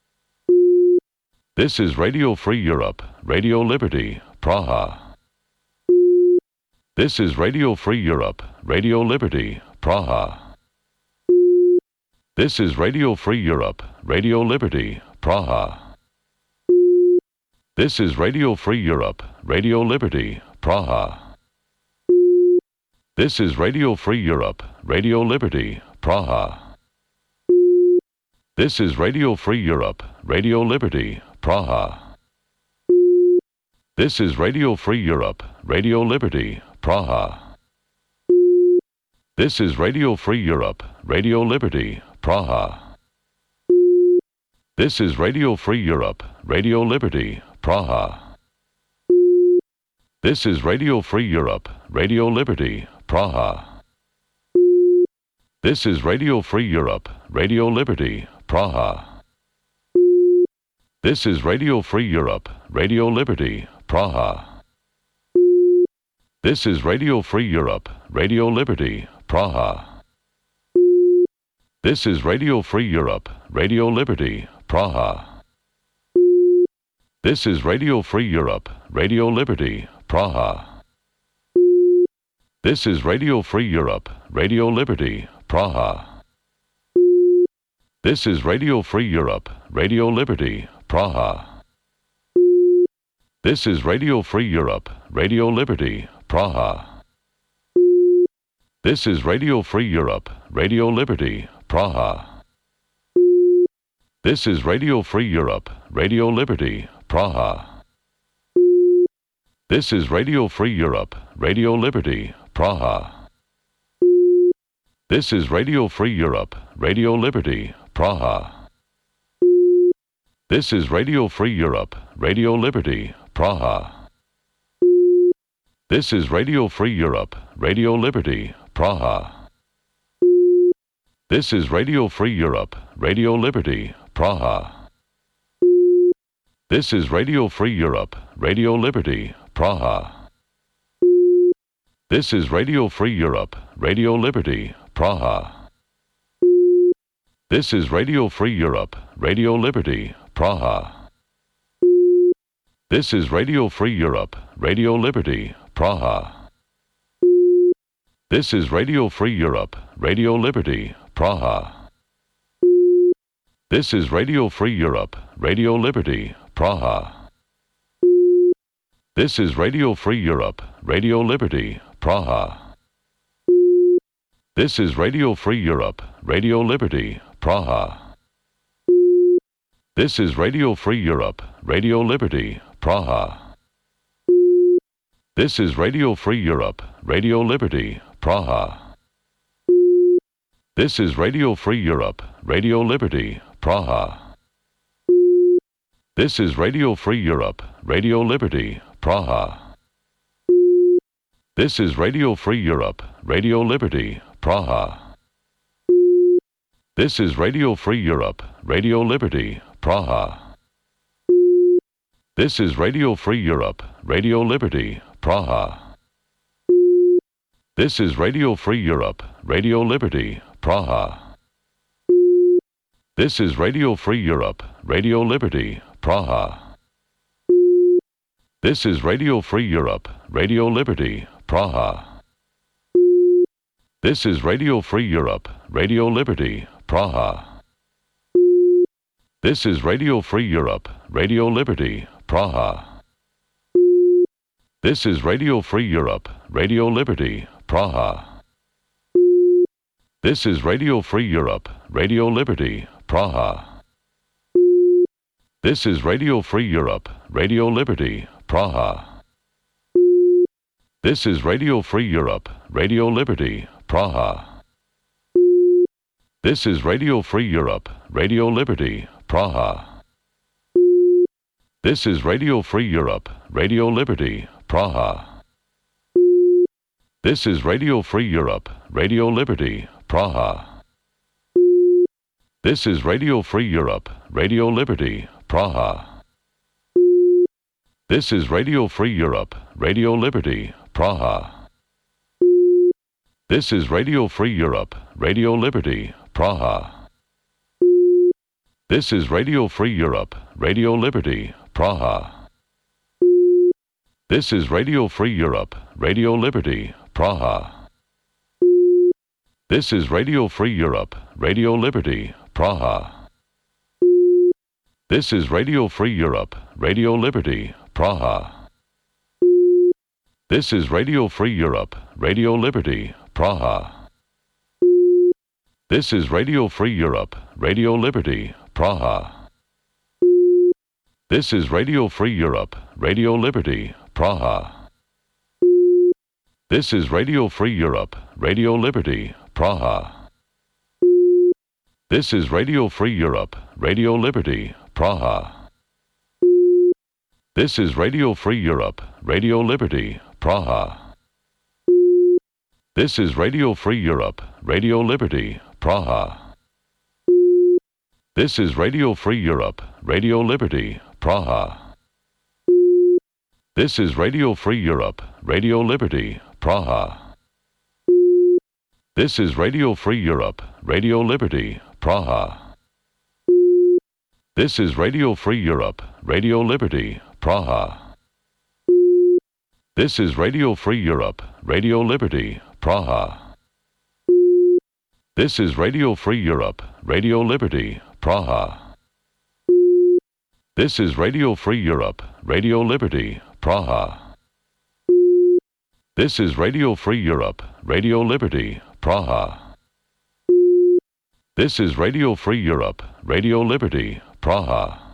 This is Radio Free Europe, Radio Liberty, Praha. This is Radio Free Europe, Radio Liberty, Praha. This is Radio Free Europe, Radio Liberty, Praha. This is Radio Free Europe, Radio Liberty, Praha. This is Radio Free Europe, Radio Liberty, Praha. This is Radio Free Europe, Radio Liberty, Praha. This is Radio Free Europe, Radio Liberty, Praha. This is Radio Free Europe, Radio Liberty, Praha. This is Radio Free Europe, Radio Liberty, Praha. This is Radio Free Europe, Radio Liberty, Praha. This is Radio Free Europe, Radio Liberty, Praha. This is Radio Free Europe, Radio Liberty, Praha. This is Radio Free Europe, Radio Liberty, Praha. This is Radio Free Europe, Radio Liberty, Praha. This is Radio Free Europe, Radio Liberty, Praha. This is Radio Free Europe, Radio Liberty, Praha. This is Radio Free Europe, Radio Liberty, Praha. This is Radio Free Europe, Radio Liberty, Praha. This is Radio Free Europe, Radio Liberty, Praha. This is Radio Free Europe, Radio Liberty, Praha. This is Radio Free Europe, Radio Liberty, Praha. This is Radio Free Europe, Radio Liberty, Praha. This is Radio Free Europe, Radio Liberty, Praha. This is Radio Free Europe, Radio Liberty, Praha. This is Radio Free Europe, Radio Liberty, Praha. This is Radio Free Europe, Radio Liberty, Praha. This is Radio Free Europe, Radio Liberty, Praha. This is Radio Free Europe, Radio Liberty, Praha. This is Radio Free Europe, Radio Liberty, Praha. This is Radio Free Europe, Radio Liberty, Praha. This is Radio Free Europe, Radio Liberty, Praha. This is Radio Free Europe, Radio Liberty, Praha. This is Radio Free Europe, Radio Liberty, Praha. This is Radio Free Europe, Radio Liberty, Praha. This is Radio Free Europe, Radio Liberty, Praha. This is Radio Free Europe, Radio Liberty, Praha. This is Radio Free Europe, Radio Liberty, Praha. This is Radio Free Europe, Radio Liberty, Praha. This is Radio Free Europe, Radio Liberty, Praha. This is Radio Free Europe, Radio Liberty, Praha. This is Radio Free Europe, Radio Liberty, Praha. This is Radio Free Europe, Radio Liberty, Praha. This is Radio Free Europe, Radio Liberty, Praha. This is Radio Free Europe, Radio Liberty, Praha. This is Radio Free Europe, Radio Liberty, Praha. This is Radio Free Europe, Radio Liberty, Praha. This is Radio Free Europe, Radio Liberty, Praha. This is Radio Free Europe, Radio Liberty, Praha. This is Radio Free Europe, Radio Liberty, Praha. This is Radio Free Europe, Radio Liberty, Praha. This is Radio Free Europe, Radio Liberty, Praha. This is Radio Free Europe, Radio Liberty, Praha. This is Radio Free Europe, Radio Liberty, Praha. This is Radio Free Europe, Radio Liberty, Praha. This is Radio Free Europe, Radio Liberty, Praha. This is Radio Free Europe, Radio Liberty, Praha. This is Radio Free Europe, Radio Liberty, Praha. This is Radio Free Europe, Radio Liberty, Praha. This is Radio Free Europe, Radio Liberty, Praha. This is Radio Free Europe, Radio Liberty, Praha. This is Radio Free Europe, Radio Liberty, Praha. This is Radio Free Europe, Radio Liberty, Praha. This is Radio Free Europe, Radio Liberty, Praha. This is Radio Free Europe, Radio Liberty, Praha. This is Radio Free Europe, Radio Liberty, Praha. This is Radio Free Europe, Radio Liberty, Praha. This is Radio Free Europe, Radio Liberty, Praha. This is Radio Free Europe, Radio Liberty, Praha. This is Radio Free Europe, Radio Liberty, Praha. This is Radio Free Europe, Radio Liberty, Praha. This is Radio Free Europe, Radio Liberty, Praha. This is Radio Free Europe, Radio Liberty, Praha. This is Radio Free Europe, Radio Liberty, Praha. This is Radio Free Europe, Radio Liberty, Praha. This is Radio Free Europe, Radio Liberty, Praha.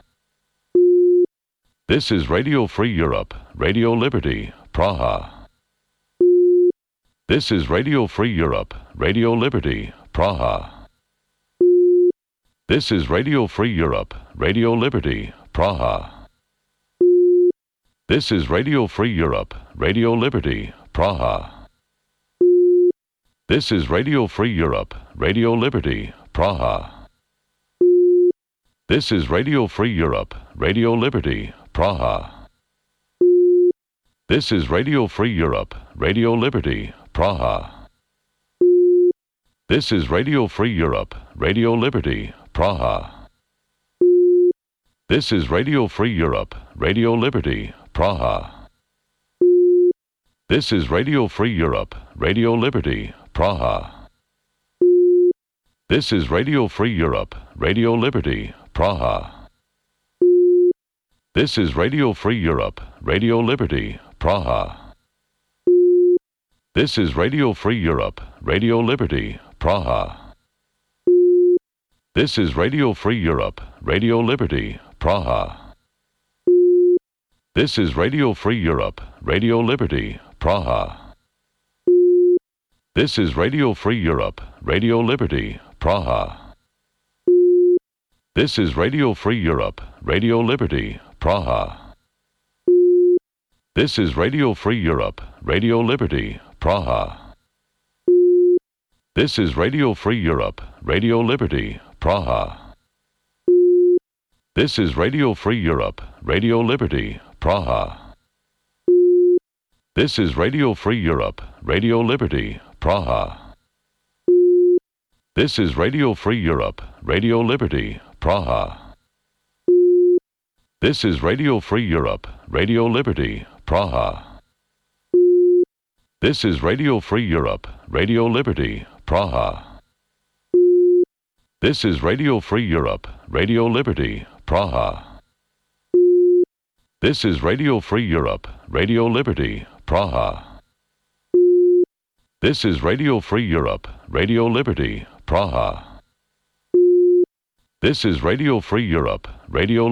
This is Radio Free Europe, Radio Liberty, Praha. This is Radio Free Europe, Radio Liberty, Praha. This is Radio Free Europe, Radio Liberty, Praha. This is Radio Free Europe, Radio Liberty, Praha. This is Radio Free Europe, Radio Liberty, Praha. This is Radio Free Europe, Radio Liberty, Praha. This is Radio Free Europe, Radio Liberty, Praha. This is Radio Free Europe, Radio Liberty, Praha. This is Radio Free Europe, Radio Liberty, Praha. This is Radio Free Europe, Radio Liberty, Praha. This is Radio Free Europe, Radio Liberty, Praha. This is Radio Free Europe, Radio Liberty, Praha. This is Radio Free Europe, Radio Liberty, Praha. This is Radio Free Europe, Radio Liberty, Praha. This is Radio Free Europe, Radio Liberty, Praha. This is Radio Free Europe, Radio Liberty, Praha. This is Radio Free Europe, Radio Liberty, Praha. This is Radio Free Europe, Radio Liberty, Praha. This is Radio Free Europe, Radio Liberty, Praha. This is Radio Free Europe, Radio Liberty, Praha. This is Radio Free Europe, Radio Liberty, Praha. This is Radio Free Europe, Radio Liberty, Praha. This is Radio Free Europe, Radio Liberty, Praha. This is Radio Free Europe, Radio Liberty, Praha. This is Radio Free Europe, Radio Liberty, Praha. This is Radio Free Europe, Radio Liberty, Praha. This is Radio Free Europe, Radio Liberty, Praha. This is Radio Free Europe, Radio